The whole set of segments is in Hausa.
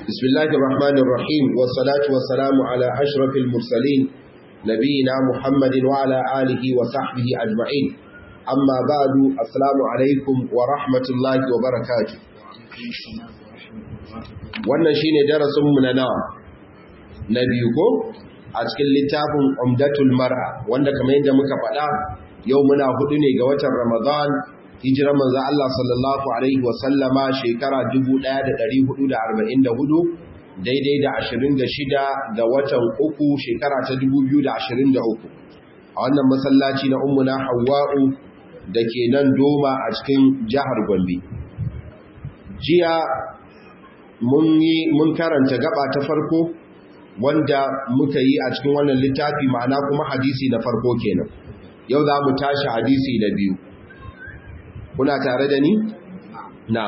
بسم الله الرحمن الرحيم والصلاة والسلام على أشرف المرسلين نبينا محمد وعلى آله وصحبه أجمعين أما بعد السلام عليكم ورحمة الله وبركاته. wannan shine darasin mu na biyu ko a cikin littafin Umdatul Mar'a wanda kamar yadda muka faɗa yau muna hudu ne ga watan Ramadan hijirar manzo Allah sallallahu alaihi wasallama shekara 1444 daidai da 26 ga watan uku shekara ta 2023 a wannan masallaci na Ummuna Hawwa'u dake nan Doma a cikin jihar Gombe. Jiya mun karanta gaba ta farko wanda muka yi a cikin wannan littafi ma'ana kuma hadisi na farko kenan. Yau za mu tashi hadisi na biyu. Kuna tare da ni? Na.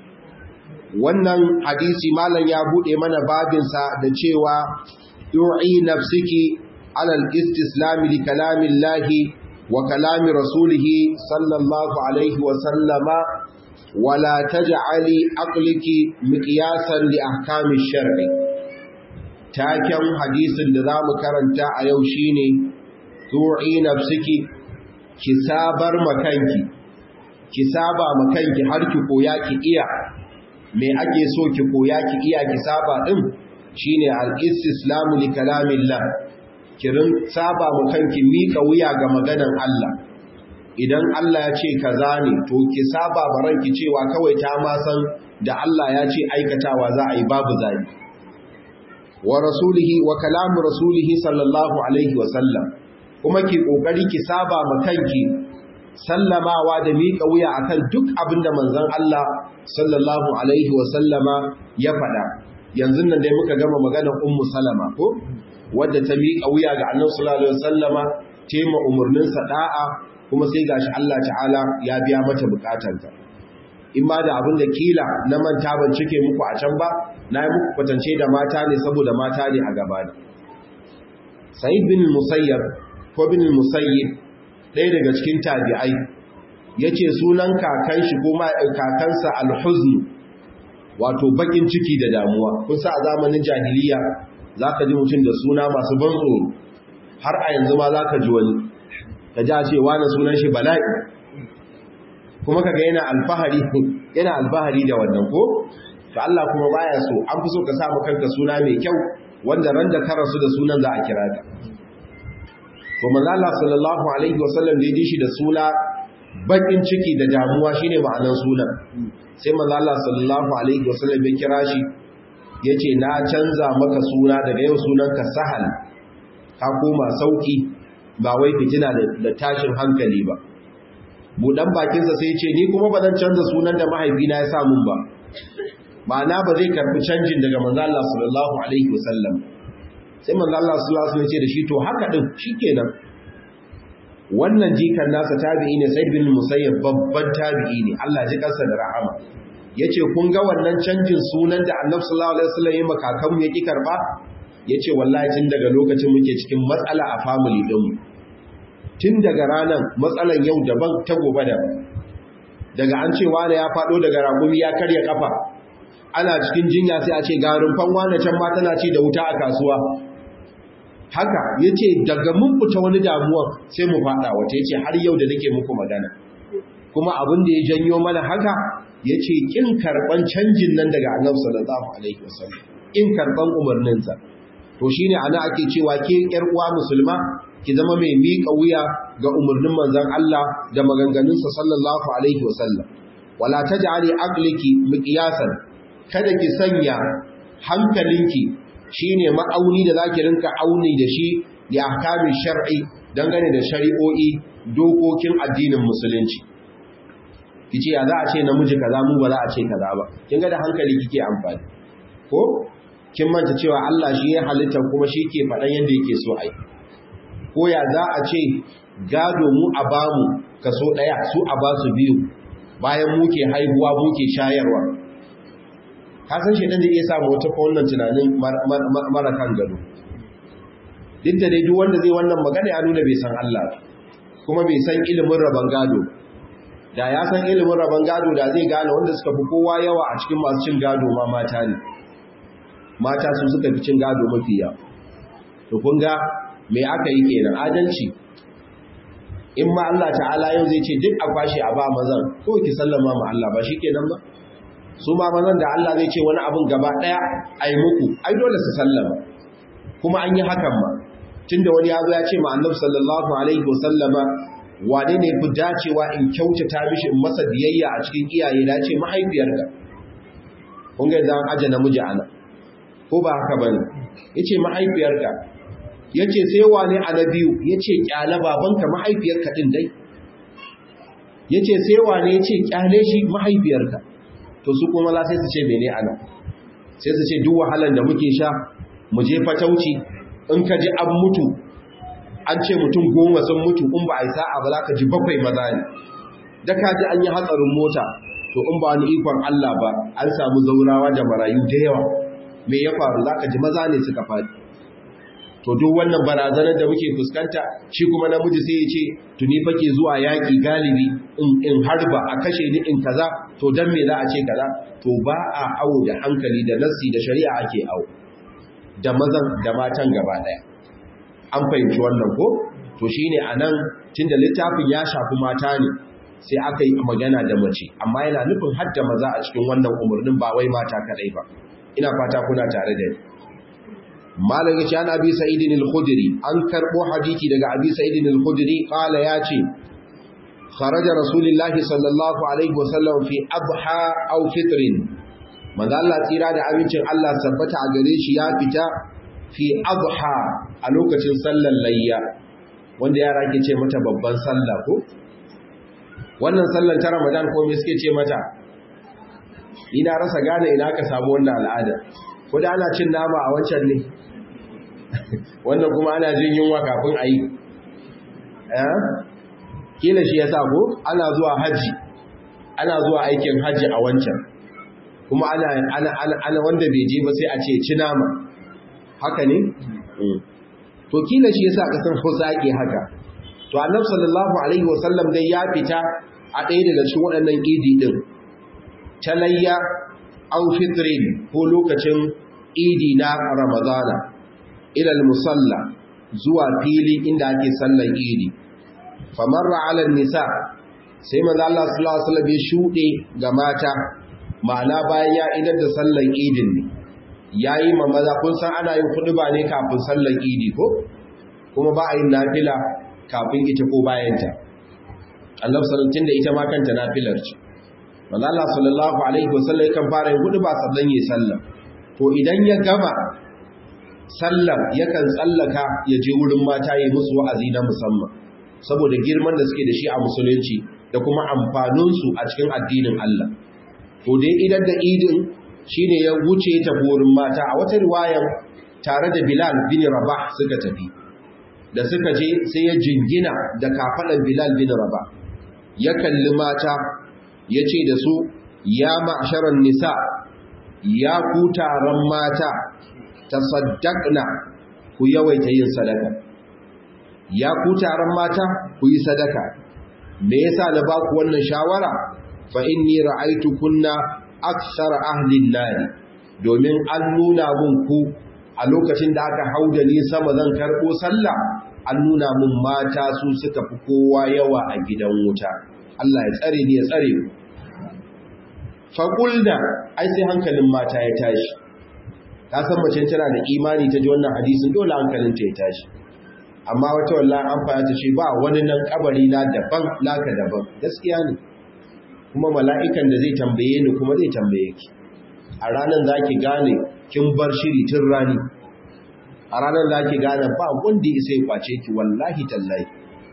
Wannan hadisi malam ya bude mana babinsa da cewa yu'i nafsiki alal istislam li kalamillahi wa kalami rasulihi sallallahu alaihi wa sallama wala taj'ali aqliki miqyasan li ahkami shar'i. Taken hadisin da zamu karanta a yau shine yu'i nafsiki ki sabar makanki ki saba makanki har ki koya ki iya me ake so ki koya ki iya ki saba din shine al-istislamu li kalamillah kirin saba makanki mika wuya ga maganar Allah idan Allah ya ce kaza ne to ki saba baranki cewa kawai ta ma san da Allah ya ce aikatawa za a yi babu zai wa rasulihi wa kalamu rasulihi sallallahu alaihi wa sallam kuma ki kokari ki saba makanki sallamawa da miƙa wuya akan duk abin da manzon Allah sallallahu alaihi wa sallama ya faɗa. Yanzu nan dai muka gama maganar Ummu Salama ko wadda ta miƙa wuya ga Annabi sallallahu alaihi wa sallama tema umurnin sa da'a kuma sai gashi Allah ta'ala ya biya mata bukatarta. In ma da abin da kila na manta ban cike muku a can ba na yi muku kwatance da mata ne saboda mata ne a gaba ne. Sa'id bin Musayyab ko bin Musayyib ɗaya daga cikin tabi'ai ya ce sunan kakan shi ko kakansa alhuznu wato bakin ciki da damuwa kun sa a zamanin jahiliya za ka ji mutum da suna masu ban tsoro har a yanzu ma za ka ji wani ka ji a ce wani sunan shi bala'i kuma kaga yana alfahari da wannan ko to Allah kuma baya so an fi so ka sa kanka suna mai kyau wanda ran da ka rasu da sunan za a kira ka to manzo Allah sallallahu alaihi wasallam da ya shi da suna bakin ciki da damuwa shine ma'anar sunan sai manzo Allah sallallahu alaihi wasallam ya kira shi yace na canza maka suna daga yau sunanka Sahal ka koma sauki ba wai fitina da tashin hankali ba budan bakin sa sai yace ni kuma ba zan canza sunan da mahaifina ya sa mun ba ma'ana ba zai karbi canjin daga manzo Allah sallallahu alaihi wasallam sai manzo Allah sallallahu alaihi wasallam ce da shi to haka din shikenan wannan jikan nasa tabi'i ne Sayyid bin Musayyab babban tabi'i ne Allah ji kansa da rahama yace kun ga wannan canjin sunan da Annabi sallallahu alaihi wasallam ya makakan mu yaki karba yace wallahi tun daga lokacin muke cikin matsala a family din mu tun daga ranan matsalan yau daban ta gobe daban daga an ce wani ya fado daga ragumi ya karya kafa ana cikin jinya sai a ce ga rumfan wani can ma tana ci da wuta a kasuwa haka yace daga mun fita wani damuwa sai mu fada wata yace har yau da nake muku magana kuma abin da ya janyo mana haka yace kin karban canjin nan daga Annabi sallallahu alaihi wasallam in karban umarnin sa to shine ana ake cewa ke yar uwa musulma ki zama mai miƙa wuya ga umarnin manzon Allah da maganganun sa sallallahu alaihi wasallam wala taj'ali aqliki miqyasan kada ki sanya hankalinki shine ma'auni da zaki rinka auni da shi da ahkamin shar'i dangane da shari'o'i dokokin addinin musulunci kice ya za a ce namiji kaza mu ba za a ce kaza ba kin ga da hankali kike amfani ko kin manta cewa Allah shi ya halitta kuma shi ke faɗan yadda yake so ai ko ya za a ce gado mu a bamu kaso ɗaya su a ba su biyu bayan muke haihuwa muke shayarwa ka san shi dan da iya samu wata wannan tunanin mara kan gado duk da dai duk wanda zai wannan magana ya nuna bai san Allah kuma bai san ilimin rabon gado da ya san ilimin rabon gado da zai gane wanda suka fi kowa yawa a cikin masu cin gado ma mata ne mata su suka fi cin gado mafi yawa. To kun ga me aka yi kenan? Adalci. In ma Allah ta'ala yau zai ce duk a kwashe a ba mazan, ko ki sallama ma Allah ba shi kenan ba? Su ma mazan da Allah zai ce wani abin gaba ɗaya a yi muku, ai dole su sallama. Kuma an yi hakan ma. Tunda wani ya zo ya ce ma Annabi sallallahu alaihi wasallama, wane ne fi dacewa in kyautata mishi in masa biyayya a cikin iyaye da ce mahaifiyarka. Kun ga zan aje namiji ana. Ko ba haka bane? Yace mahaifiyarka. Yace sai wane a na biyu? Yace kyale babanka mahaifiyarka din dai. Yace sai wane? Yace kyale shi mahaifiyarka. To su kuma la sai su ce mene ana? Sai su ce duk wahalan da muke sha mu je fatauci in ka ji an mutu an ce mutum 10 sun mutu in ba a yi sa'a ba za ka ji 7 maza ne. Da ka ji an yi hatsarin mota to in ba wani ikon Allah ba an samu zaurawa da marayu da yawa. Me ya faru? Za ka ji maza ne suka faɗi. To duk wannan barazanar da muke fuskanta shi kuma namiji sai ya ce tuni fake zuwa yaƙi galibi in harba a kashe ni in kaza, to dan me za a ce kaza? To ba a awo da hankali da nassi da shari'a ake awo da mazan da matan gaba ɗaya. An fahimci wannan ko? To shine anan tunda littafin ya shafi mata ne sai aka yi magana da mace, amma yana nufin hadda maza a cikin wannan umarnin ba wai mata kadai ba. Ina fata kuna tare da ni. Malam yace an Abi Sa'id al-Khudri, an karbo hadisi daga Abi Sa'id al-Khudri kala yace kharaja Rasulullahi sallallahu alaihi wasallam fi adha aw fitrin. Manzo Allah tsira da abincin Allah sabbata a gare shi ya fita fi adha a lokacin sallar layya, wanda yara ke ce mata babban sallah ko? Wannan sallar ta Ramadan ko me suke ce mata? Ina rasa gane ina ka samu wannan al'ada. Ko da ana cin nama a wancan ne? Wannan kuma ana jin yunwa kafin a yi. Kila shi ya sa ko? Ana zuwa haji, ana zuwa aikin haji a wancan. Kuma ana wanda bai je ba sai a ce ci nama. Haka ne? To kila shi ya sa ka san Hausa ake haka. To Annabi sallallahu alaihi wasallam dai ya fita a ɗaya daga cikin waɗannan idi din. Talayya aw fitrin ko lokacin idi na Ramadana ila musalla zuwa fili inda ake sallar idi. Famarra ala nisa sai manzo Allah sallallahu alaihi wasallam ya shude ga mata, ma'ana bayan ya idar da sallar idin ne yayi ma maza. Kun san ana yin khutba ne kafin sallar idi ko kuma ba a yin nafila kafin ita ko bayan ta. Allah sallallahu alaihi wasallam ita ma kanta nafilar ce. Manzo Allah sallallahu alaihi wasallam kan fara yin khutba sannan yayi sallah. To idan ya gama sallar yakan tsallaka ya je wurin mata yayi musu wa'azi na musamman saboda girman da suke da shi a musulunci da kuma amfanin su a cikin addinin Allah. To dai idan da idin shine ya wuce ta wurin mata, a wata riwayar tare da Bilal bin Rabah suka tafi. Da suka je sai ya jingina da kafadan Bilal bin Rabah. Ya kalli mata ya ce da su, ya ma'asharan nisa, ya ku taron mata, tasaddaqna, ku yawaita yin sadaka. Ya ku taron mata, ku yi sadaka. Me yasa na ba ku wannan shawara? Fa inni ra'aytu kunna akthara ahli an-nar, domin an nuna mun ku a lokacin da aka hauda ni sama zan karbo sallah, an nuna mun mata su suka fi kowa yawa a gidan wuta. Allah ya tsare ni ya tsare mu. Faƙulda, ai sai hankalin mata ya tashi. Ta san mace tana da imani ta ji wannan hadisin dole hankalinta ya tashi. Amma wata wallahi an fara ta ce ba wani nan kabari na daban naka daban. Gaskiya ne. Kuma mala'ikan da zai tambaye ni kuma zai tambaye ki. A ranar za ki gane kin bar shiri tun rani. A ranar za ki gane ba wanda ya sai kwace ki wallahi tallahi.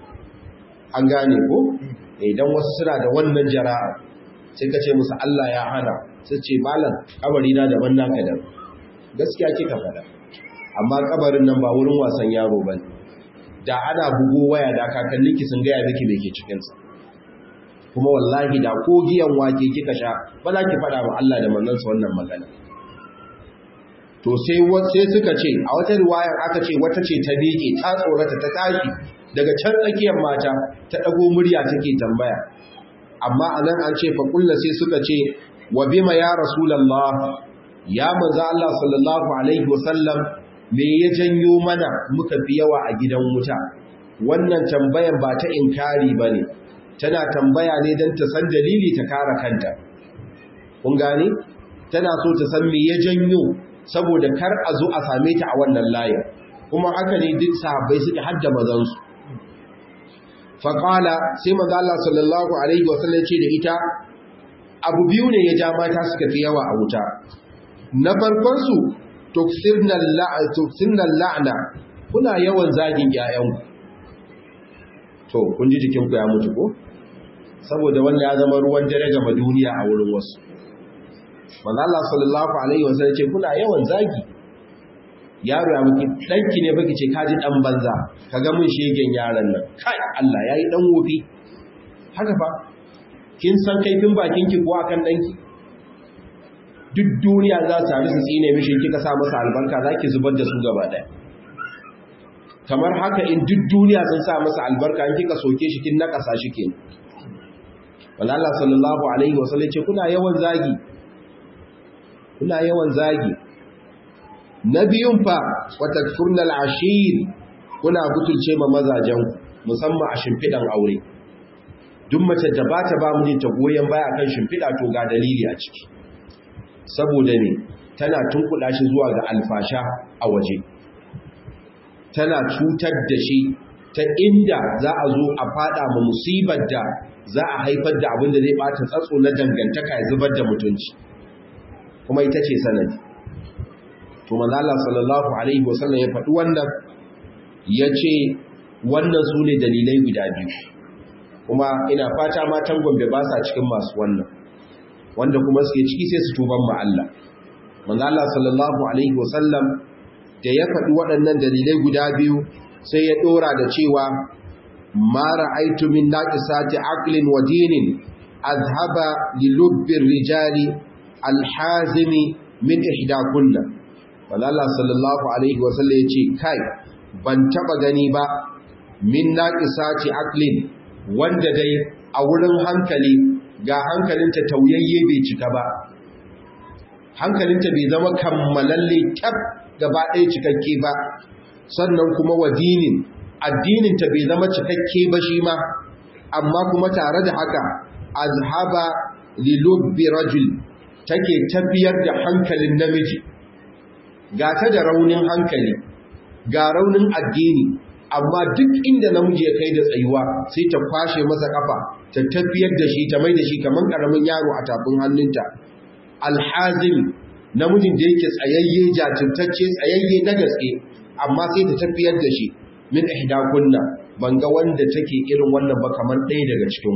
An gane ko? Idan wasu suna da wannan jara'a sai ka ce musu Allah ya hana, sai ce malam kabari na daban naka da. Gaskiya kika fada. Amma kabarin nan ba wurin wasan yaro bane. Da ana bugo waya da kakanninki sun gaya miki me ke cikin sa. Kuma wallahi da ko giyan wake kika sha ba za ki fada wa Allah da manzon sa wannan magana. To sai suka ce a wata riwayar aka ce wata ce ta miƙe ta tsorata ta tashi daga can tsakiyar mata ta dago murya take tambaya. Amma anan an ce fa kullu sai suka ce wa bima ya rasulullah, ya manzo Allah sallallahu alaihi wasallam me ya janyo mana muka fi yawa a gidan wuta? Wannan tambayan ba ta inkari bane, tana tambaya ne don ta san dalili ta kare kanta. Kun gane? Tana so ta san me ya janyo saboda kar a zo a same ta a wannan layin. Kuma haka ne duk sahabbai suka hadda mazansu. Faƙala sai manzo Allah sallallahu alaihi wasallam ce da ita, abu biyu ne ya ja mata suka fi yawa a wuta. Na farkon su tuksirna la'na, kuna yawan zagin ƴaƴanku. To kun ji jikin ku ya mutu ko? Saboda wannan ya zama ruwan dare ga duniya a wurin wasu. Manzo Allah sallallahu alaihi wasallam ce kuna yawan zagi. Yaro ya miki danki ne baki ce kaji dan banza, kaga mun shegen yaron nan. Kai Allah yayi dan wofi. Haka fa. Kin san kaifin bakinki ko akan danki? Duk duniya za su taru su tsine mishi kika sa masa albarka zaki zubar da su gaba daya. Kamar haka in duk duniya sun sa masa albarka in kika soke shi kin nakasa shi kenan. Wallahi Allah sallallahu alaihi wasallam ce kuna yawan zagi. Kuna yawan zagi. Na biyun fa wa takfurnal ashir, kuna butulce ma mazajen musamman a shimfidan aure. Duk mace da ba ta ba mijinta goyen baya kan shimfida to ga dalili a ciki. Saboda ne tana tunkuɗa shi zuwa ga alfasha a waje. Tana cutar da shi ta inda za a zo a fada ma musibar da za a haifar da abin da zai bata tsatso na dangantaka ya zubar da mutunci. Kuma ita ce sanadi. To manzo Allah sallallahu alaihi wasallam ya faɗi wannan, yace wannan su ne dalilai guda biyu. Kuma ina fata matan Gombe ba sa cikin masu wannan, wanda kuma suke ciki sai su tuban ma Allah. Manzo Allah sallallahu alaihi wasallam da ya faɗi waɗannan dalilai guda biyu sai ya dora da cewa ma ra'aytu min naqisati aqlin wa dinin azhaba li lubbi rijali alhazimi min ihdakunna. Allah sallallahu alaihi wasallam ya ce kai ban taba gani ba min naqisati aqlin, wanda dai a wurin hankali ga hankalinta tauyayye bai cika ba, hankalinta bai zama kammalalle tab gaba ɗaya cikakke ba, sannan kuma wadinin addininta bai zama cikakke ba shi ma, amma kuma tare da haka azhaba li lubbi rajul, take tafiyar da hankalin namiji. Ga ta da raunin hankali, ga raunin addini, amma duk inda namiji ya kai da tsayuwa sai ta kwashe masa kafa, ta tafiyar da shi, ta mai da shi kamar karamin yaro a tafin hannunta. Alhazim, namijin da yake tsayayye, jajirtacce, tsayayye na gaske, amma sai ta tafiyar da shi. Min ihdakunna, ban ga wanda take irin wannan ba kamar ɗaya daga cikin.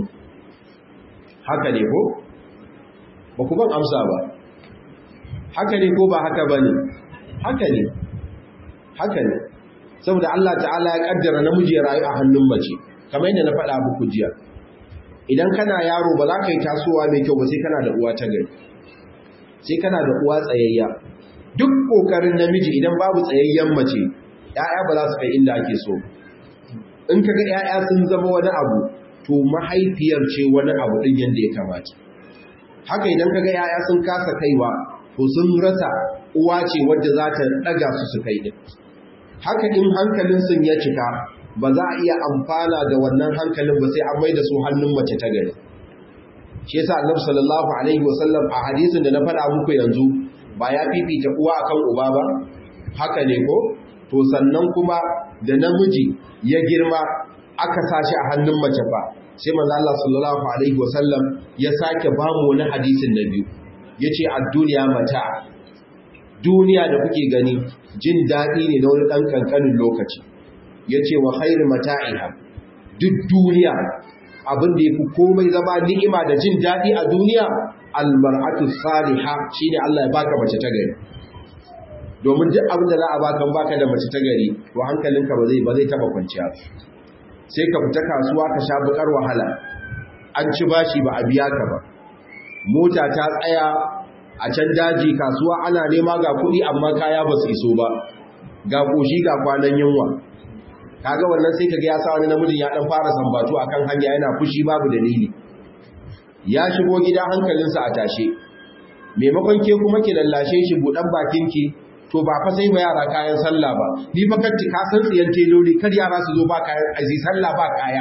Haka ne ko? Ba ku ban amsa ba. Haka ne ko ba haka bane? Haka ne, haka ne, saboda Allah ta'ala ya kaddara namiji ya rayu a hannun mace, kamar yadda na faɗa muku jiya. Idan kana yaro ba za ka yi tasowa mai kyau ba sai kana da uwa ta gari, sai kana da uwa tsayayya. Duk ƙoƙarin namiji idan babu tsayayyen mace, ‘ya'ya ba za su kai inda ake so. In ka ga ‘ya'ya sun zama wani abu, to mahaifiyar ce wani abu ɗin yadda ya kamata. Haka idan ka ga ‘ya'ya sun kasa kaiwa, to sun rasa uwa ce wadda za ta ɗaga su kai ɗin. Haka in hankalin sun ya cika, ba za a iya amfana da wannan hankalin ba sai an mai da su hannun mace ta gari. Shi yasa Annabi sallallahu alaihi wasallam a hadisin da na faɗa muku yanzu ba ya fifita uwa akan uba ba? Haka ne ko? To sannan kuma da namiji ya girma aka sashi a hannun mace fa, sai manzo Allah sallallahu alaihi wasallam ya sake ba mu wani hadisin na biyu. Yace ad-dunya mata, duniya da kuke gani jin daɗi ne na wani ɗan ƙanƙanin lokaci. Yace wa khairu mata'iha, duk duniya abin da yafi komai zama ni'ima da jin daɗi a duniya al-mar'atu salihah, shine Allah ya baka mace ta gari. Domin duk abin da za a baka da mace ta gari, to hankalinka ba zai taba kwanciya. Sai ka fita kasuwa ka sha bukar wahala, an ci bashi ba a biya ka ba, mota ta tsaya a can daji kasuwa ana nema ga kuɗi amma kaya ba su iso ba, ga ƙoshi ga kwanan yunwa. Kaga wannan sai kaga ya sa wani namijin ya dan fara sambatu akan hanya yana fushi babu dalili. Ya shigo gida hankalinsa a tashe, maimakon ke kuma ki lallashe shi buɗan bakinki to ba fa sai ba yara kayan sallah ba ni fa ka san tsiyan teloli kar yara su zo ba kayan azi sallah ba kaya.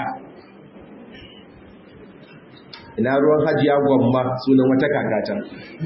Ina ruwan hajiya gwamma sunan wata kakata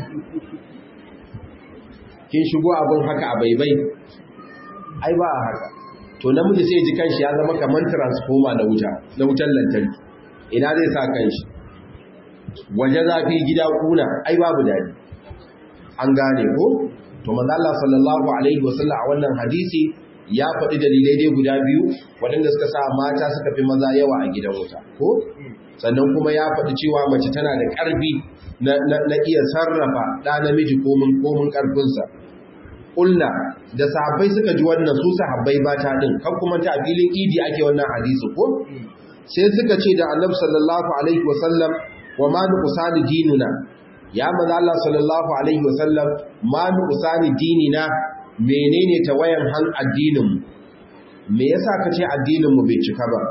kin shigo abin haka a baibai ai ba haka to namiji sai ji kanshi ya zama kamar transformer na wutar lantarki ina zai sa kanshi waje zafi gida kuna ai babu dadi an gane ko to manzo Allah sallallahu alaihi wasallam a wannan hadisi ya faɗi dalilai dai guda biyu waɗanda suka sa mata suka fi maza yawa a gidan wuta ko sannan kuma ya faɗi cewa mace tana da ƙarfi na iya sarrafa ɗa namiji komin ƙarfinsa. Ƙulla da sahabbai suka ji wannan su sahabbai mata ɗin kan kuma ta filin idi ake wannan hadisi ko sai suka ce da annabi sallallahu alaihi wasallam wa ma nuqsani dinuna ya manzo Allah sallallahu alaihi wasallam ma nuqsani dinina menene tawayan addinin mu me yasa kace addinin mu bai cika ba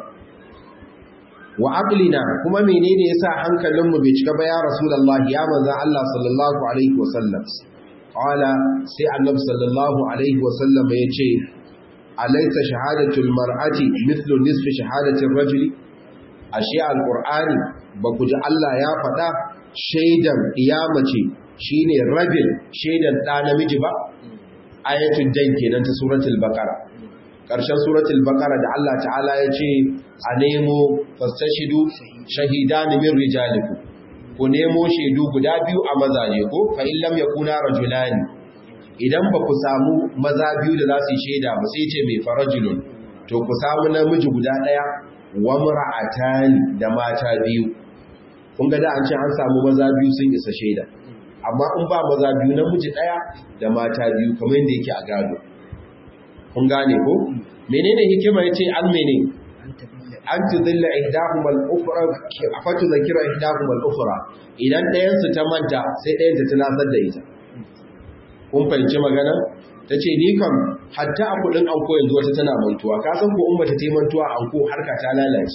wa aqlina kuma menene yasa hankalin mu bai cika ba ya rasulullah ya manzo Allah sallallahu alaihi wasallam qala sai annabi sallallahu alaihi wasallam yace alaysa shahadatul mar'ati mithlu nisfi shahadati ar-rajuli ashe alqur'ani ba ku ji Allah ya faɗa shaidan iyamace shine rabin shaidan da namiji ba ayatul jan kenan ta suratul baqara karshen suratul baqara da Allah ta'ala ya ce a nemo fastashidu shahidan min rijalikum ku nemo shaidu guda biyu a mazaje ko fa in lam yakuna rajulani idan ba ku samu maza biyu da za su yi shaida ba sai ce mai farajulun to ku samu namiji guda daya wa mar'atani da mata biyu kun ga da an ce an samu maza biyu sun isa shaida amma in ba maza biyu namiji daya da mata biyu kamar yadda yake a gado kun gane ko menene hikima yace an mene an tudilla ihdahum al-ukhra afatu zakira ihdahum al-ukhra idan dayan su ta manta sai dayan ta tunasar da ita kun fahimci magana tace ni kam hatta a kudin anko yanzu wata tana mantuwa ka san ko ummata ta mantuwa anko harka ta lalace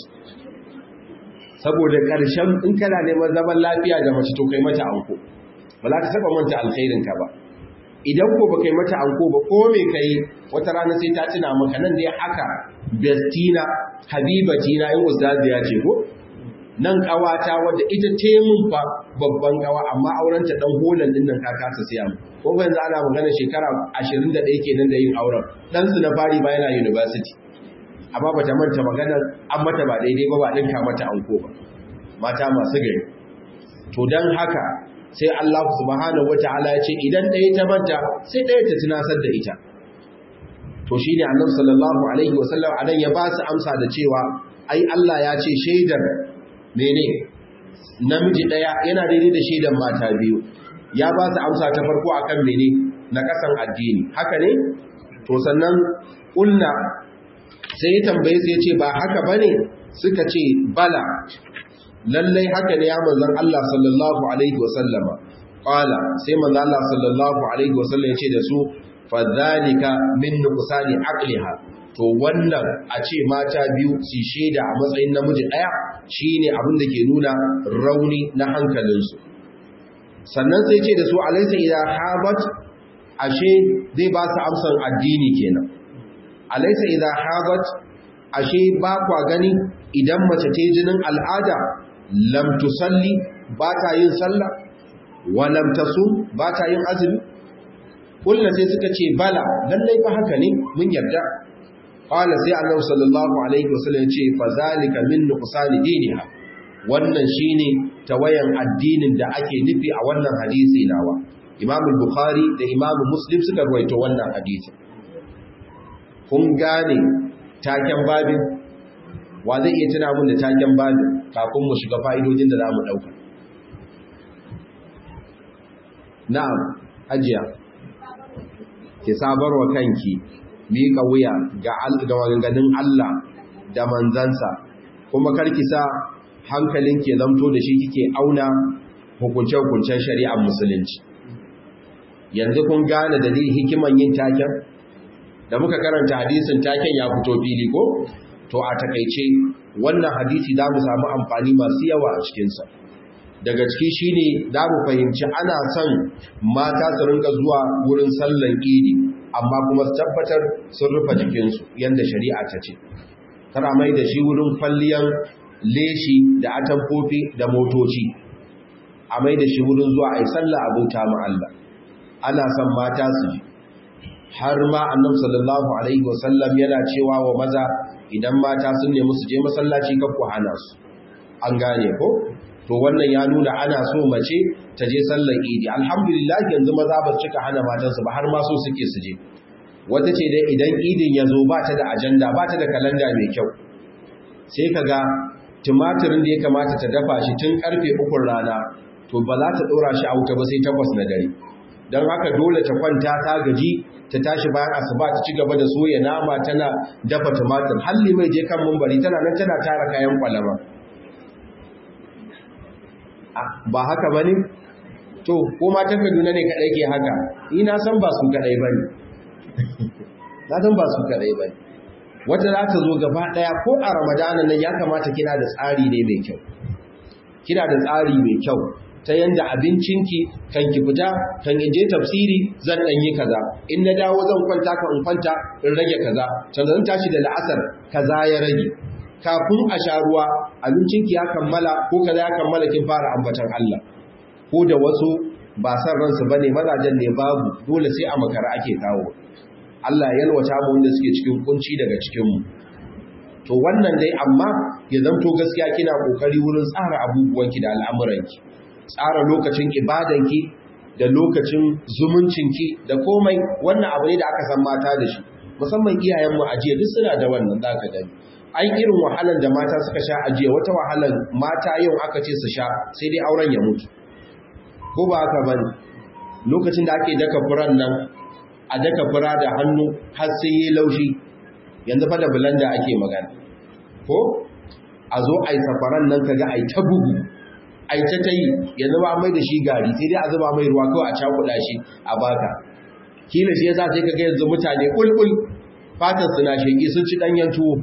saboda karshen in kana neman zaman lafiya da mace to kai mata anko ba za ka saba manta alkhairin ka ba idan ko baka yi mata anko ba ko me kai wata rana sai ta tuna maka nan dai haka bestina habibatina in ustazi ya ce ko nan kawata wadda ita ce mun fa babban kawa amma auren ta dan holan din nan ka kasa siya mu ko fa yanzu ana magana shekara 21 kenan da yin auren dan su na fari ba yana university amma bata manta magana an mata ba daidai ba dinka mata anko ba mata masu gari to dan haka sai Allah subhanahu wataala ya ce idan ɗaya ta manta sai ɗaya ta tunasar da ita to shine Annabi sallallahu alaihi wasallam anan ya ba su amsa da cewa ai Allah ya ce shaidar mene namiji ɗaya yana daidai da shaidar mata biyu ya ba su amsa ta farko akan mene na kasan addini haka ne to sannan kulna sai ya tambaye sai ya ce ba haka bane suka ce bala lallai haka ne ya manzon Allah sallallahu alaihi wasallama qala sai manzon Allah sallallahu alaihi wasallam ya ce da su fadhalika min nuqsani aqliha to wannan a ce mata biyu su sheda a matsayin namiji daya shine abin da ke nuna rauni na hankalinsu sannan sai ce da su alaysa idha habat ashe zai ba su amsan addini kenan alaysa idha habat ashe ba kwa gani idan mace ta jinin al'ada lam tusalli ba ta yin sallah wa lam tasum ba ta yin azumi kullu sai suka ce bala lallai fa haka ne mun yarda qala sai annabi sallallahu alaihi wasallam ce fa zalika min nuqsani diniha wannan shine tawayan addinin da ake nufi a wannan hadisi nawa Imam Bukhari da Imam Muslim suka rawaito wannan hadisi kun gane taken babin wa zai iya tuna mun da taken babin kafin mu shiga fa'idojin da za mu ɗauka. Na'am, ajiya, ki sabarwa kanki miƙa wuya ga maganganun Allah da manzansa, kuma karki sa hankalin ke zamto da shi kike auna hukunce-hukuncen shari'ar musulunci. Yanzu kun gane dalilin hikiman yin taken? Da muka karanta hadisin taken ya fito fili ko? To a takaice wannan hadisi za mu samu amfani masu yawa a cikinsa. daga ciki shine za mu fahimci ana son mata su rinka zuwa wurin sallan idi amma kuma su tabbatar sun rufe jikinsu yadda shari'a ta ce kar a mai da shi wurin kwalliyan leshi da atamfofi da motoci a mai da shi wurin zuwa a yi sallah abota ma Allah ana son mata su ji har ma annabi sallallahu alaihi wasallam yana cewa wa maza idan mata sun nemi su je masallaci kar ku hana su an gane ko to wannan ya nuna ana so mace ta je sallar idi alhamdulillah yanzu maza ba su cika hana matansu ba har ma so suke su je wata ce dai idan idin ya zo ba ta da ajanda ba ta da kalanda mai kyau sai ka ga tumatirin da ya kamata ta dafa shi tun karfe 3 rana to ba za ta dora shi a wuta ba sai 8 na dare don haka dole ta kwanta ta gaji ta tashi bayan asuba ta ci gaba da soya nama tana dafa tumatir halli mai je kan mumbari tana nan tana tara kayan kwalama ba haka ba ne? To, ko matan Kaduna ne kaɗai ke haka, ina san ba su kaɗai ba ne. Na san ba su kaɗai ba ne. Wata za ta zo gaba ɗaya ko a Ramadana nan ya kamata kina da tsari ne mai kyau. Kina da tsari mai kyau ta yanda abincinki kan ki fita, kan je tafsiri zan ɗan yi kaza. In na dawo zan kwanta kan in kwanta in rage kaza. Sannan tashi da la'asar kaza ya rage. Kafin a sha ruwa abincinki ya kammala ko kaza ya kammala kin fara ambatan Allah ko da wasu ba san ransu bane mazajen ne babu dole sai a makara ake kawo Allah ya yalwata mu wanda suke cikin kunci daga cikin mu to wannan dai amma ya zanto gaskiya kina kokari wurin tsara abubuwanki da al'amuranki tsara lokacin ibadanki da lokacin zumuncinki da komai wannan abu ne da aka san mata da shi musamman iyayen mu ajiye duk suna da wannan zaka gani ai irin wahalan da mata suka sha ajiye wata wahalan mata yau aka ce su sha sai dai auren ya mutu ko ba haka bane lokacin da ake daka furan nan a daka fura da hannu har sai yayi laushi yanzu fa da blender ake magana ko a zo ai safaran nan kaga ai ta bugu ai ta tayi yanzu ba mai da shi gari sai dai a zuba mai ruwa kawai a cakuda shi a baka kila shi yasa sai kaga yanzu mutane kulkul fatan su na sheki sun ci danyen tuwo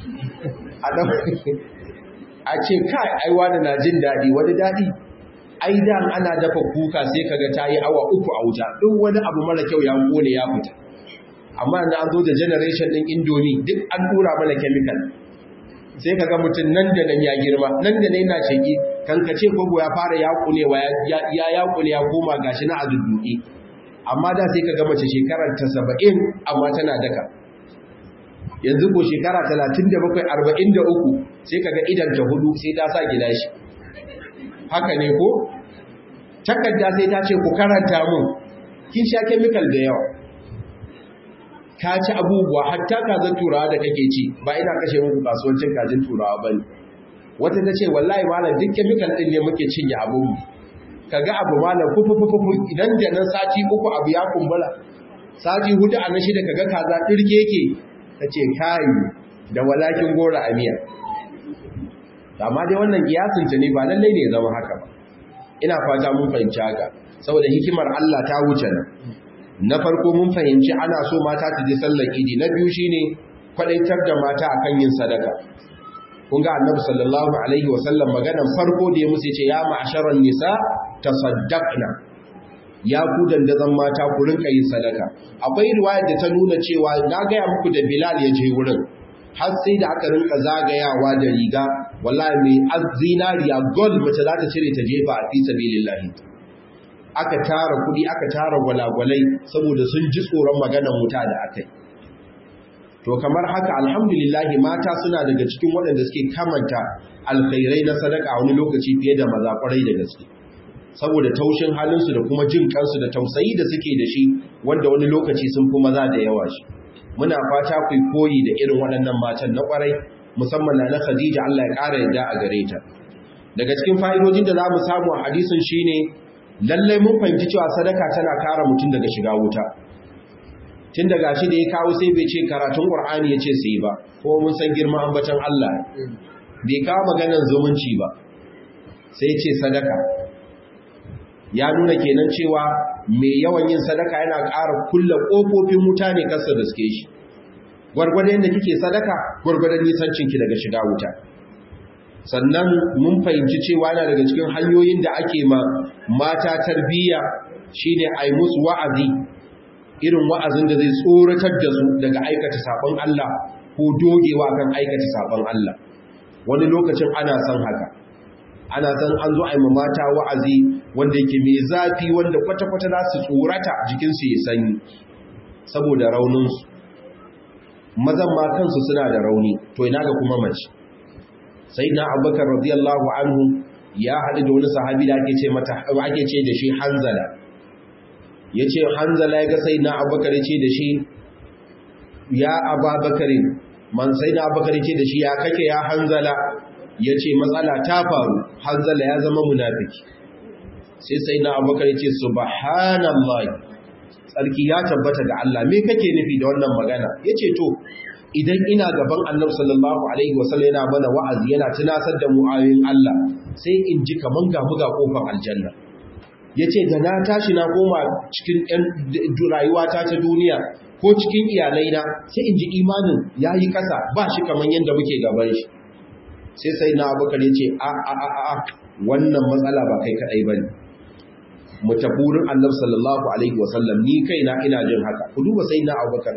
a ce kai ai wani na jin daɗi wani daɗi ai dan ana dafa kuka sai kaga ta yi awa 3 a wuta duk wani abu mara kyau ya kone ya fita amma da an zo da generation din indomie duk an tura mana chemical sai kaga mutum nan da nan ya girma nan da nan yana shege kankace kogo ya fara yakulewa ya yakule ya koma gashi na azudduki amma da sai kaga mace shekarar ta 70 amma tana daka yanzu ko shekara 37 43 sai kaga idan ta hudu sai ta sa gilashi haka ne ko takarda sai ta ce ku karanta mun kin sha chemical da yawa ka ci abubuwa hatta kazan turawa da kake ci ba ina kashe muku kasuwancin kajin turawa bane wata ta ce wallahi malam duk chemical din ne muke cinye abu kaga abu malam fufufufu idan da nan sati 3 abu ya kumbura sati 4 a nan shida kaga kaza dirke yake tace kai da walakin gora amiya amma dai wannan kiyasinta ne ba lallai ne zama haka ba ina fata mun fahimci haka saboda hikimar Allah ta wuce nan na farko mun fahimci ana so mata ta je sallar idi na biyu shine kwadaitar da mata akan yin sadaka kun ga annabi sallallahu alaihi wasallam maganan farko da ya musu yace ya ma'asharan nisa tasaddaqna ya ku dandazan mata ku rinka yin sadaka akwai riwaya da ta nuna cewa na ga muku da Bilal ya je wurin har sai da aka rinka zagayawa da riga wallahi mai zinariya gold mace za ta cire ta jefa a fi sabilillah aka tara kudi aka tara gwalagwalai saboda sun ji tsoron maganar wuta da akai to kamar haka alhamdulillah mata suna daga cikin waɗanda suke kamanta alkhairai na sadaka wani lokaci fiye da maza kwarai da gaske saboda taushin halinsu da kuma jin kansu da tausayi da suke da shi wanda wani lokaci sun fi maza da yawa shi muna fata ku koyi da irin waɗannan matan na ƙwarai musamman na Khadija Allah ya ƙara yadda a gare ta daga cikin fa'idojin da zamu samu a hadisin shine lalle mun fahimci cewa sadaka tana kare mutum daga shiga wuta tun daga shi da ya kawo sai bai ce karatun Qur'ani yace sai ba ko mun san girman ambatan Allah bai kawo maganar zumunci ba sai ce sadaka ya nuna kenan cewa mai yawan yin sadaka yana ƙara kulle ƙofofin mutane kasa da suke shi gwargwadon yadda kike sadaka gwargwadon nisancinki daga shiga wuta sannan mun fahimci cewa yana daga cikin hanyoyin da ake ma mata tarbiyya shine ai musu wa'azi, irin wa'azin da zai tsoratar da su daga aikata sabon Allah ko dogewa kan aikata sabon Allah. Wani lokacin ana son haka, ana son an zo ai ma mata wa'azi wanda yake mai zafi, wanda kwata-kwata za su tsorata jikinsu ya sanyi saboda rauninsu. Mazan ma kansu suna da rauni, to ina ga kuma mace. Sayyidina Abubakar radiyallahu anhu ya haɗu da wani sahabi da ake ce da shi Hanzala. Yace Hanzala ya ga Sayyidina Abubakar ya ce da shi ya Abubakar, Sayyidina Abubakar ya ce da shi ya kake ya Hanzala, yace matsala ta faru, Hanzala ya zama munafiki. Sai Sayyidina Abubakar ya ce subhanallahi, tsarki ya tabbata ga Allah, me kake nufi da wannan magana? Yace to idan ina gaban Annabi sallallahu alaihi wasallam yana mana wa'azi, yana tunasar da mu ayoyin Allah, sai in ji kaman ga buga kofar aljanna. Yace da na tashi na koma cikin rayuwata ta duniya ko cikin iyalaina, sai in ji imanin yayi kasa, ba shi kaman yanda muke gaban shi. Sai Sayyidina Abubakar yace a wannan matsala ba kai kadai bane, mu tafi wurin Annabi sallallahu alaihi wasallam, ni kaina ina jin haka. Ku duba Sayyidina Abubakar,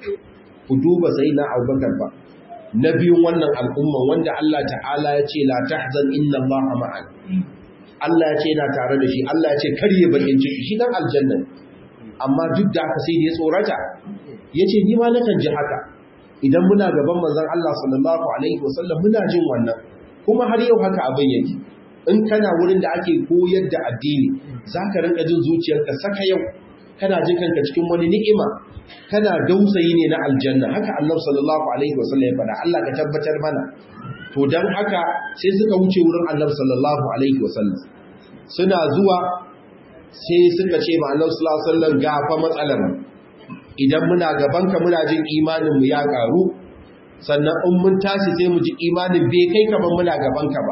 ku duba Sayyidina Abubakar ba, na biyun wannan al'umman wanda Allah ta'ala ya ce la tahzan inna Allaha ma'an. Allah ya ce yana tare da shi, Allah ya ce karye bakin ciki, shi dan aljanna. Amma duk da haka sai da ya tsorata, yace ni ma nakan ji haka idan muna gaban manzon Allah sallallahu alaihi wasallam, muna jin wannan. Kuma har yau haka abin yake. In kana wurin da ake koyar da addini, zaka rinka jin zuciyarka saka yau, kana jin kanka cikin wani ni'ima, kana dausayi ne na aljanna. Haka Annabi sallallahu alaihi wasallam ya faɗa, Allah ka tabbatar mana. To dan haka sai suka wuce wurin Annabi sallallahu alaihi wasallam, suna zuwa sai suka ce ma Annabi sallallahu alaihi wasallam ga fa matsalar, idan muna gaban ka muna jin imanin mu ya karu, sannan in mun tashi sai mu ji imanin bai kai kaman muna gaban ka ba.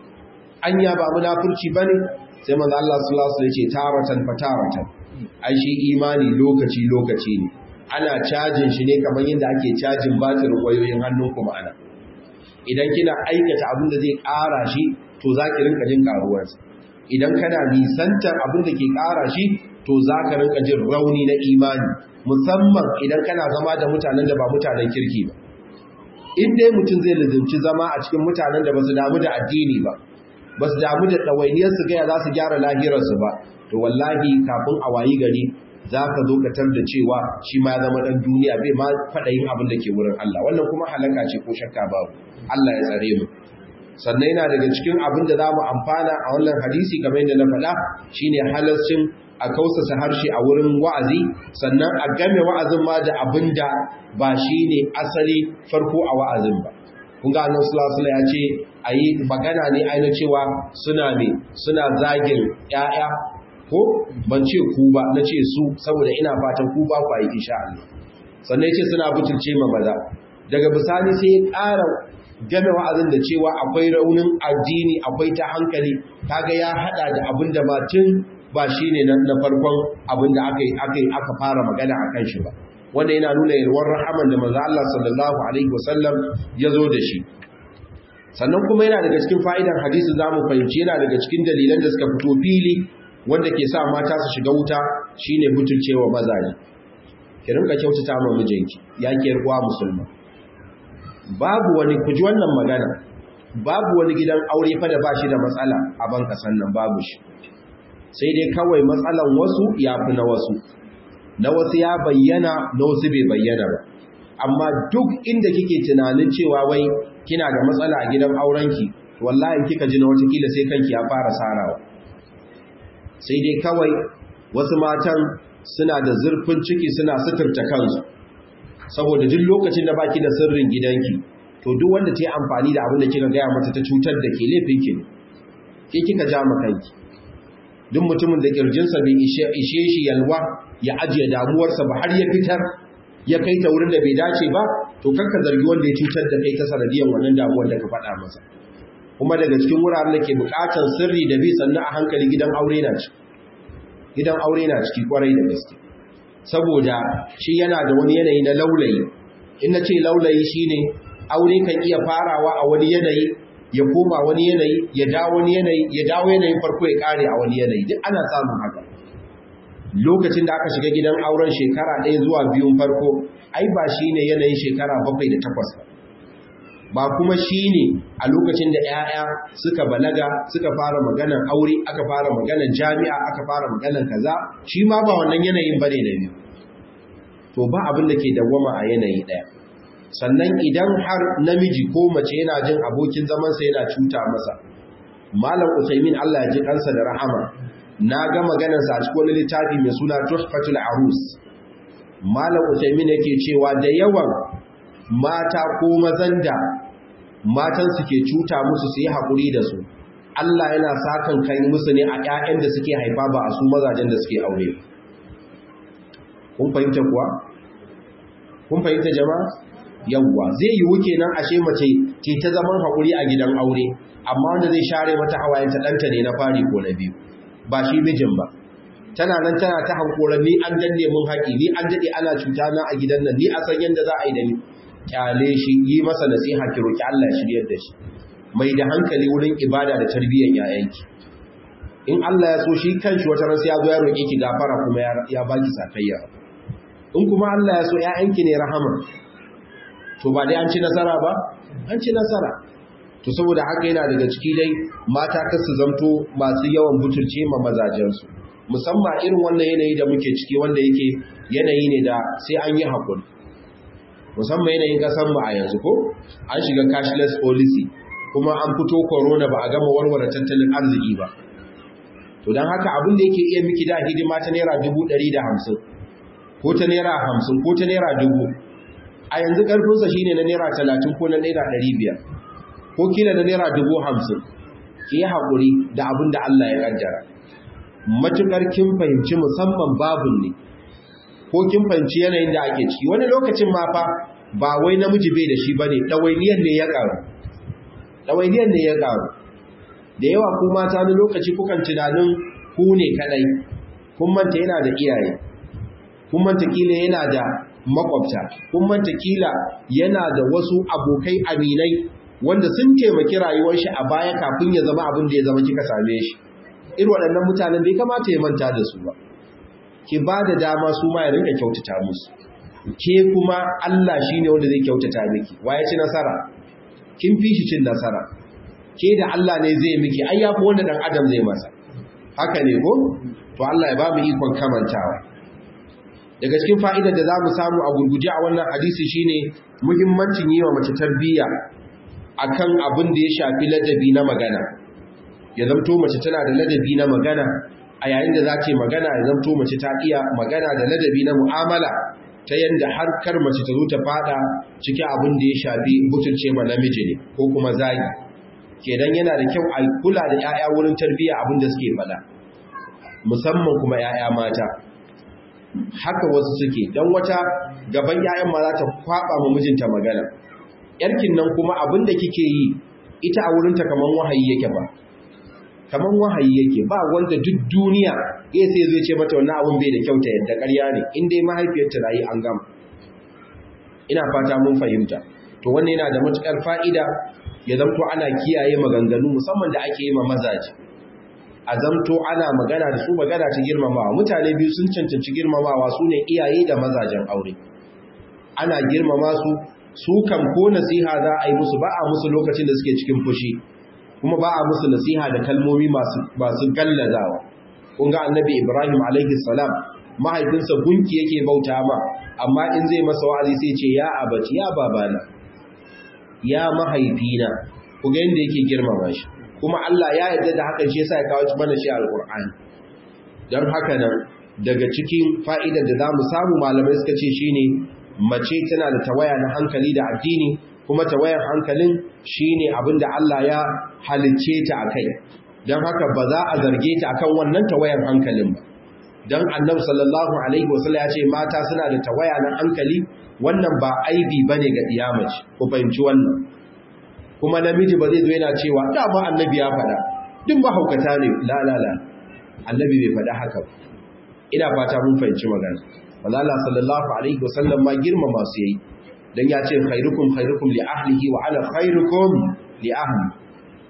Anya ba munafurci bane? Sai manzo Allah sallallahu alaihi wasallam ya ce taratan fataratan, ai shi imani lokaci lokaci ne, ana cajin shi ne kamar yadda ake cajin batirin wayoyin hannunku. Ma'ana idan kina aikata abin da zai ƙara shi, to za ki rinka jin ƙaruwarsa. Idan kana nisantar abin da ke ƙara shi, to za ka rinka jin rauni na imani, musamman idan kana zama da mutanen da ba mutanen kirki ba. In dai mutum zai lizimci zama a cikin mutanen da ba su damu da addini ba, ba su damu da ɗawainiyarsu gaya za su gyara lahirarsu ba, to wallahi kafin a wayi gari za ka zo katar da cewa shi ma ya zama ɗan duniya, bai ma faɗa yin abin da ke wurin Allah. Wannan kuma halaka ce ko shakka babu. Allah ya tsare mu. Sannan yana daga cikin abin da za mu amfana a wannan hadisi kamar yadda na faɗa, shine halarcin a kausasa harshe a wurin wa'azi, sannan a game wa'azin ma da abin da ba shi ne asali farko a wa'azin ba. Kun ga Annabi sallallahu alaihi wasallam ya ce ayi magana ne aina cewa suna zagin ƴaƴa, ko ban ce ku ba, na ce su, saboda ina fatan ku ba ku yi insha Allah. Sannan ya ce suna butulce ma maza. Daga bisani sai ya ƙara game wa'azin da cewa akwai raunin addini, akwai ta hankali, kaga ya hada da abin da ba tun ba shine na farkon abin da aka fara magana akan shi ba. Wanda yana nuna yalwar rahaman da manzo Allah sallallahu alaihi wasallam ya zo da shi. Sannan kuma yana daga cikin fa'idan hadisin zamu fahimci, yana daga cikin dalilan da suka fito fili wanda ke sa mata su shiga wuta shine butulcewa mazaje. Ki rinka kyautata ma mijinki, ya ki yarwa musulma. Babu wani, ku ji wannan magana, babu wani gidan aure fa da ba shi da matsala a ban kasan nan, babu shi. Sai dai kawai matsalan wasu ya fi na wasu. Na wasu ya bayyana, na wasu bai bayyana ba. Amma duk inda kike tunanin cewa wai kina da matsala a gidan aurenki, wallahi kika ji na wata kila sai kanki ya fara sarawa. Sai dai kawai wasu matan suna da zurfin ciki, suna suturta kansu, saboda duk lokacin da baki da sirrin gidanki, to duk wanda ta yi amfani da abin da kika gaya mata ta cutar da ke, laifinki ne, ke kika ja ma kanki. Duk mutumin da kirjinsa bai ishe shi yalwa ya ajiye damuwarsa ba, har ya fitar ya kai ta wurin da bai dace ba, to karka zargi wanda ya cutar da kai ta sanadiyar wannan damuwar da ka faɗa masa. Kuma daga cikin wuraren da ke buƙatar sirri da bi sannan a hankali, gidan aure na ciki kwarai da gaske, saboda shi yana da wani yanayi na laulayi. In na ce laulayi shine aure kan iya farawa a wani yanayi, ya koma wani yanayi ya dawo wani yanayi ya dawo yanayin farko ya kare a wani yanayi duk ana samun haka lokacin da aka shiga gidan auren shekara 1 zuwa 2 farko ai ba shine yanayin shekara 7 da 8 ba kuma shine a lokacin da 'ya'ya suka balaga suka fara maganar aure aka fara maganar jami'a aka fara maganar kaza shi ma ba wannan yanayin bane da biyu to ba abin da ke dawwama a yanayi daya sannan idan har namiji ko mace yana jin abokin zamansa yana cuta masa malam Usaimin Allah ya ji kansa da rahama na ga maganarsa a cikin wani littafi mai suna Tuhfatul Arus malam Usaimin yake cewa da yawan mata ko mazan da matan suke cuta musu su yi haƙuri da su Allah yana sakan kai musu ne a ƴaƴan da suke haifa ba a su mazajen da suke aure kun fahimta kuwa kun fahimta jama'a yawwa zai yi wuke nan ashe mace ce ta zaman haƙuri a gidan aure amma wanda zai share mata hawayenta ɗanta ne na fari ko na biyu ba shi mijin ba tana nan tana ta hankoran ni an danne mun haƙi ni an daɗe ana cuta na a gidan nan ni a san yadda za a yi da ni kyale shi yi masa nasiha ki roki Allah ya shiryar da shi mai da hankali wurin ibada da tarbiyyar yayanki in Allah ya so shi kanshi wata ran sai ya zo ya roke ki gafara kuma ya baki sakayya in kuma Allah ya so yayanki ne rahama to ba dai an ci nasara ba an ci nasara to saboda haka yana daga ciki dai mata kasu zamto masu yawan butulce ma mazajensu musamman irin wannan yanayi da muke ciki wanda yake yanayi ne da sai an yi hakuri musamman yanayin kasan mu a yanzu ko an shiga cashless policy kuma an fito corona ba a gama warware tattalin arziki ba to dan haka abin da yake iya miki da hidima ta naira 150 ko ta naira 50 ko ta naira 1000 a yanzu karfinsa shine na naira 30 ko na naira 500 ko kila na naira 50,000 ki yi haƙuri da abin da Allah ya kaddara matukar kin fahimci musamman babun ne ko kin fahimci yanayin da ake ciki wani lokacin ma fa ba wai namiji bai da shi bane dawainiyar ne ya karu da yawa ku mata wani lokaci kukan tunanin ku ne kadai kun manta yana da iyaye kun manta kila yana da makwabta kun manta kila yana da wasu abokai aminai wanda sun taimaki rayuwar shi a baya kafin ya zama abin da ya zama kika same shi irin waɗannan mutanen bai kamata ya manta da su ba ki ba da dama su ma ya rinka kyautata musu ke kuma Allah shine wanda zai kyautata miki waye ci nasara kin fi shi cin nasara ke da Allah ne zai miki ai yafi wanda dan adam zai masa haka ne ko to Allah ya ba mu ikon kamantawa daga cikin fa'idar da zamu samu a gurguje a wannan hadisi shine muhimmancin yi wa mace tarbiyya akan abin da ya shafi ladabi na magana ya zamto mace tana da ladabi na magana a yayin da za ta yi magana ya zamto mace ta iya magana da ladabi na mu'amala ta yanda harkar mace ta zo ta fada cikin abin da ya shafi butulce ma namiji ne ko kuma zagi kenan yana da kyau a kula da 'ya'ya wurin tarbiyya abin da suke fada musamman kuma 'ya'ya mata haka wasu suke dan wata gaban 'ya'yan ma za ta kwaba ma mijinta magana yarkin nan kuma abin da kike yi ita a wurinta kaman wahayi yake ba kaman wahayi yake ba wanda duk duniya sai zai ce mata wannan abin bai da kyauta yadda ƙarya ne in dai mahaifiyarta rayi an gama ina fata mun fahimta to wannan yana da matukar fa'ida ya zamto ana kiyaye maganganu musamman da ake yi ma mazaji a zamto ana magana da su magana ta girmamawa mutane biyu sun cancanci girmamawa su ne iyaye da mazajen aure ana girmama su kan ko nasiha za a yi musu ba a musu lokacin da suke cikin fushi kuma ba a musu nasiha da kalmomi masu gallazawa kun ga annabi Ibrahim alaihi salam mahaifinsa gunki yake bauta ma amma in zai masa wa'azi sai ce ya abati ya babana ya mahaifina ku ga yanda yake girmama shi kuma Allah ya yarda da hakan shi yasa ya kawo mana shi alqur'ani dan haka nan daga cikin fa'idar da zamu samu malamai suka ce shine mace tana da tawaya na hankali da addini kuma tawayan hankalin shine abinda Allah ya halicce ta akai dan haka ba za a zarge ta akan wannan tawayan hankalin ba dan Annabi sallallahu alaihi wasallam ya ce mata suna da tawaya na hankali wannan ba aibi bane ga iyamaci ku fahimci wannan kuma namiji ba zai zo yana cewa da ba annabi ya faɗa duk ba haukata ne la annabi bai faɗa haka ba ina fata mun fahimci magana Allah sallallahu alaihi wasallam ma girmama su yayi dan ya ce khairukum li ahlihi wa ana khairukum li ahli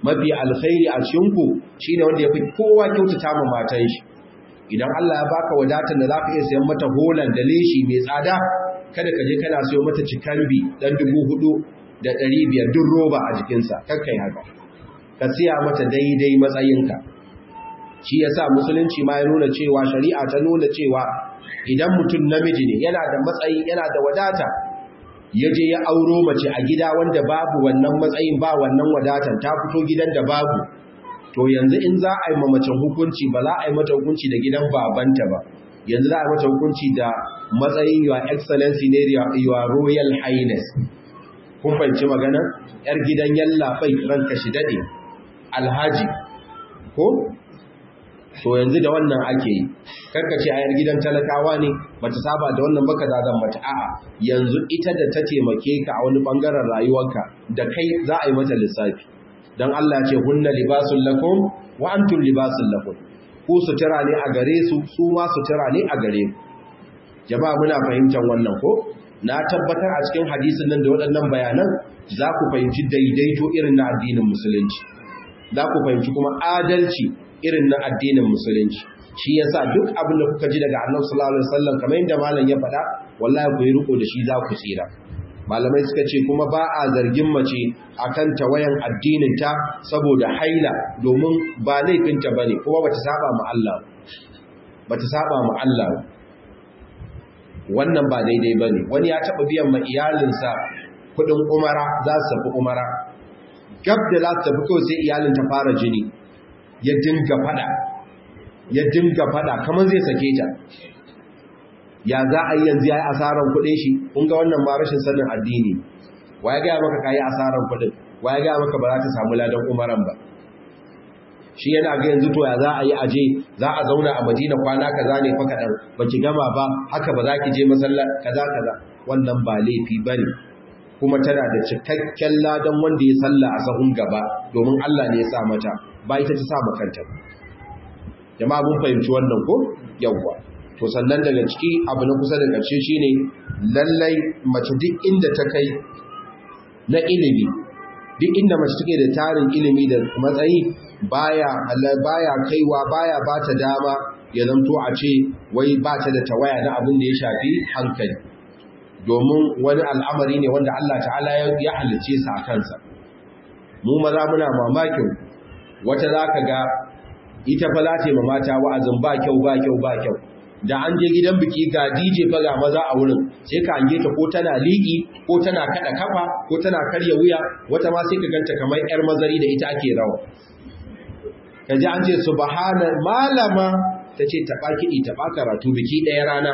mafi alkhairi a cikin ku shine wanda yafi kowa kyautata ma matan shi idan Allah ya baka wadatar da zaka iya sayan mata holan da leshi mai tsada kada ka je kana sayo mata cikalbi dan 4,500 duk roba a jikinsa kakkai haka ka siya mata daidai matsayinka shi yasa musulunci ma ya nuna cewa shari'a ta nuna cewa idan mutum namiji ne yana da matsayi yana da wadata ya je ya auro mace a gida wanda babu wannan matsayin ba wannan wadatan ta fito gidan da babu to yanzu in za a yi ma mace hukunci ba za a yi mata hukunci da gidan babanta ba yanzu za a yi mata hukunci da matsayin your excellency ne your royal highness kun fahimci magana yar gidan yallaɓai ranka shi daɗe alhaji ko to yanzu da wannan ake yi karkace a yar gidan talakawa ne bata saba da wannan baka zazan mata a'a yanzu ita da ta taimake ka a wani bangaren rayuwarka da kai za a yi mata lissafi dan Allah ya ce hunna libasul lakum wa antum libasul lakum ku sutura ne a gare su su ma sutura ne a gare ku jama'a muna fahimtar wannan ko na tabbatar a cikin hadisin nan da waɗannan bayanan za ku fahimci daidaito irin na addinin musulunci za ku fahimci kuma adalci irin na addinin musulunci shi yasa duk abin da kuka ji daga Annabi sallallahu alaihi wasallam kamar yadda malam ya faɗa wallahi ku yi riko da shi za ku tsira malamai suka ce kuma ba a zargin mace akan tawayan addinin ta saboda haila domin ba laifinta bane kuma bata saba ma Allah wannan ba daidai bane wani ya taba biyan ma iyalinsa kudin umara za su tafi umara gab da za su tafi kawai sai iyalin ta fara jini ya dinga fada kamar zai sake ta ya za a yi yanzu ya yi asarar kudin shi kun ga wannan ma rashin sanin addini wa ya gaya maka ka yi asarar kudin wa ya gaya maka ba za ta samu ladan umaran ba shi yana ga yanzu to ya za a yi aje za a zauna a Madina kwana kaza ne fa kadan baki gama ba haka ba za ki je masallaci kaza wannan ba laifi bane kuma tana da cikakken ladan wanda ya salla a sahun gaba domin Allah ne ya sa mata ba ita ta sa makanta jama'a mun fahimci wannan ko yawwa to sannan daga ciki abu na kusa da ƙarshe shine lallai mace duk inda ta kai na ilimi duk inda mace take da tarin ilimi da matsayi baya kaiwa baya bata dama ya zanto a ce wai bata da tawaya na abin da ya shafi hankali domin wani al'amari ne wanda Allah ta'ala ya halice sa a kansa mu maza muna mamakin wata zaka ga ita fa za ta yi mata wa'azin ba kyau da an je gidan biki ga DJ fa ga maza a wurin sai ka ange ta ko tana liƙi ko tana kada kafa ko tana karya wuya wata ma sai ka ganta kamar yar mazari da ita ake rawa kaji an ce subhana malama tace taba kidi taba karatu biki daya rana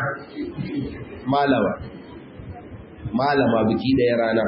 malama biki daya rana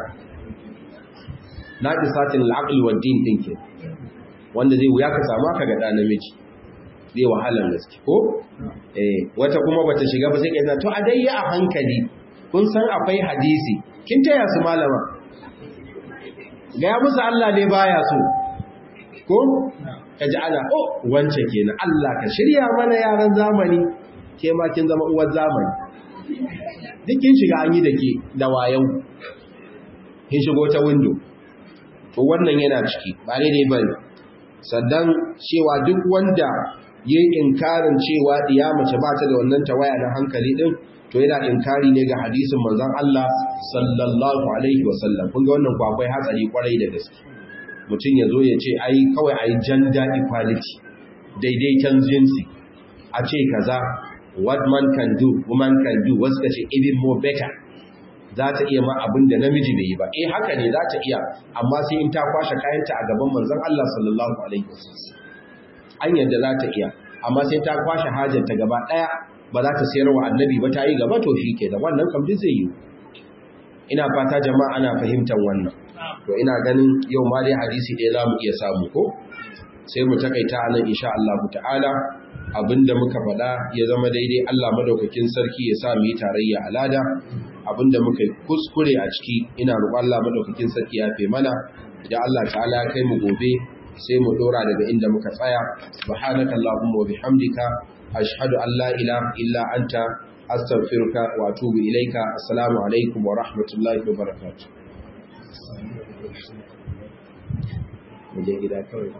naqi satin al-aql wa din dinki wanda zai wuya ka samu aka ga da namiji zai wahalar gaske ko wata kuma bata shiga ba sai kai to a dai a hankali kun san akwai hadisi kin taya su malama ga musu Allah ne baya so ko kaji ana wance kenan Allah ka shirya mana yaran zamani ke ma kin zama uwar zamani duk kin shiga an yi dake da wayan kin shigo ta window to wannan yana ciki ba dai bane sannan cewa duk wanda yayin inkarin cewa diya mace ba ta da wannan tawaya na hankali din to yana inkari ne ga hadisin manzon Allah sallallahu alaihi wasallam kun ga wannan akwai hatsari kwarai da gaske mutum ya zo ya ce ai kawai ai gender equality daidaiton jinsi a ce kaza what man can do woman can do wasu ka ce even more better za ta iya ma abin da namiji bai yi ba haka ne za ta iya amma sai in ta kwashe kayanta a gaban manzon Allah sallallahu alaihi wasallam an yadda za ta iya amma sai ta kwashe hajjarta gaba daya ba za ta sayar wa annabi ba ta yi gaba to shi ke da wannan kam duk zai yi ina fata jama'a ana fahimtar wannan to ina ganin yau ma dai hadisi ɗaya za mu iya samu ko sai mu takaita nan insha Allah ta'ala abinda muka faɗa ya zama daidai Allah madaukakin sarki ya sa mu yi tarayya alada abinda muka yi kuskure a ciki ina roƙon Allah madaukakin sarki ya fe mana idan Allah ta'ala ya kai mu gobe sai mu dora daga inda muka tsaya subhanaka allahumma wa bihamdika ashhadu an la ilaha illa anta astaghfiruka wa atubu ilaika assalamu alaikum wa rahmatullahi wa barakatuh mu je gida kawai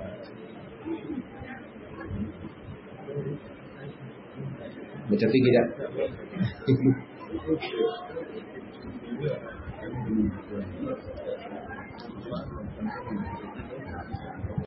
mu tafi gida